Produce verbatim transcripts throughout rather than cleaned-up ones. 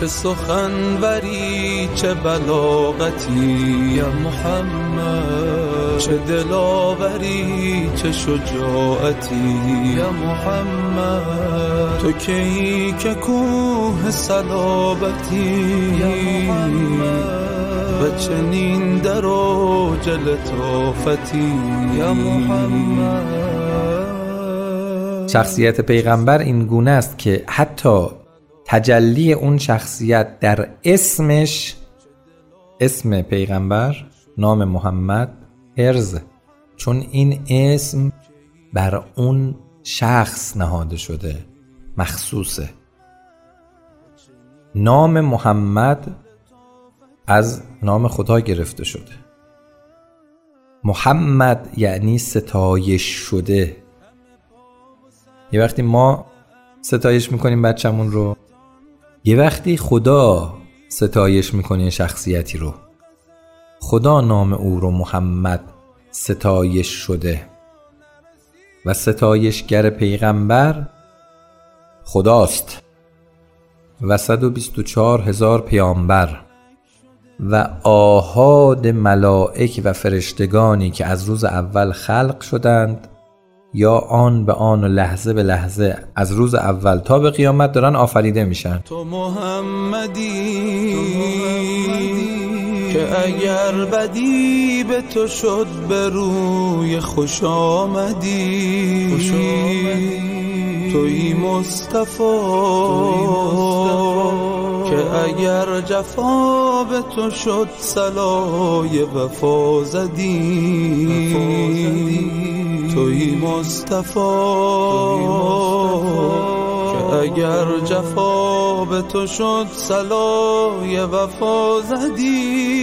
چه سخنوری چه بلاغتی یا محمد، چه دلاوری چه شجاعتی یا محمد، تو کی که کوه صلابتی یا محمد، و چنین در اوج لطافتی یا محمد. شخصیت پیغمبر این گونه است که حتی تجلی اون شخصیت در اسمش، اسم پیغمبر، نام محمد ارز، چون این اسم بر اون شخص نهاده شده، مخصوصه. نام محمد از نام خدا گرفته شده. محمد یعنی ستایش شده. یه وقتی ما ستایش میکنیم بچه‌مون رو، یه وقتی خدا ستایش میکنه شخصیتی رو. خدا نام او رو محمد ستایش شده و ستایشگر پیغمبر خداست و صد و بیست و چهار هزار پیامبر و آحاد ملائک و فرشتگانی که از روز اول خلق شدند یا آن به آن و لحظه به لحظه از روز اول تا به قیامت دارن آفریده میشن. تو محمدی که اگر بدی به تو شد به روی خوش آمدی، توی مصطفی که اگر جفا به تو شد صلای وفا زدی، توی مصطفی که اگر جفا به تو شد صلای وفا زدی.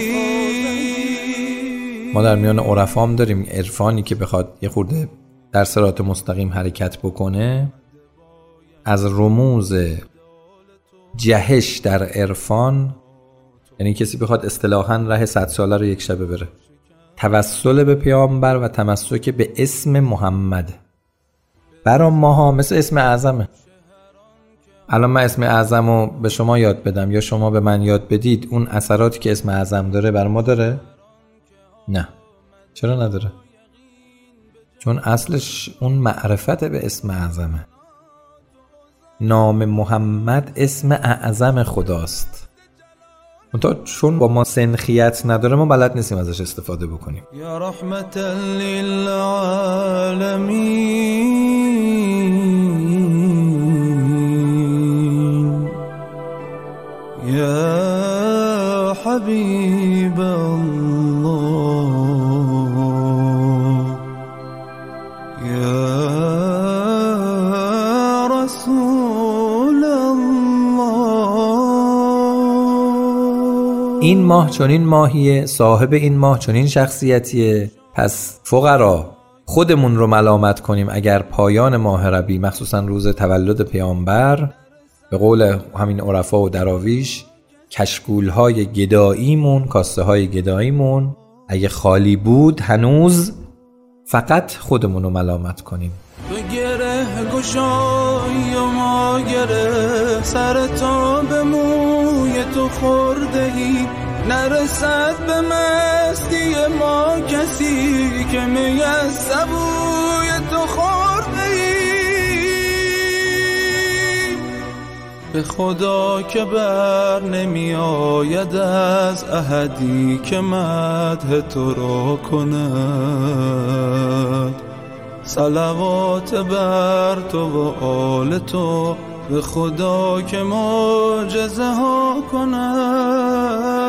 ما در میان عرفام داریم عرفانی که بخواد یه خورده در صراط مستقیم حرکت بکنه، از رموز جهش در عرفان، یعنی کسی بخواد اصطلاحاً ره صد ساله رو یک شبه بره، توسل به پیامبر و تمسک به اسم محمد برای ماها مثل اسم اعظمه. الان من اسم اعظم رو به شما یاد بدم یا شما به من یاد بدید، اون اثراتی که اسم اعظم داره بر ما داره؟ نه. چرا نداره؟ چون اصلش اون معرفت به اسم اعظمه. نام محمد اسم اعظم خداست، منتها چون با ما سنخیت نداره ما بلد نیستیم ازش استفاده بکنیم. یا رحمت للعالمین یا حبیب الله یا رسول الله. این ماه چنین ماهیه، صاحب این ماه چنین شخصیتیه. پس فقرا خودمون رو ملامت کنیم اگر پایان ماه ربیع، مخصوصا روز تولد پیامبر، به قول همین عرفا و دراویش، کشکول‌های گداییمون، کاسه های گداییمون اگه خالی بود هنوز، فقط خودمون رو ملامت کنیم. تو گره گشایی و ما گره، سر تا به موی تو خورده ای، نرسد به مستی ما کسی که می از سبوی تو خورده ای. به خدا که بر نمی آید از احدی که مدح تو را کند، صلوات بر تو و آل تو، به خدا که معجزه ها کند.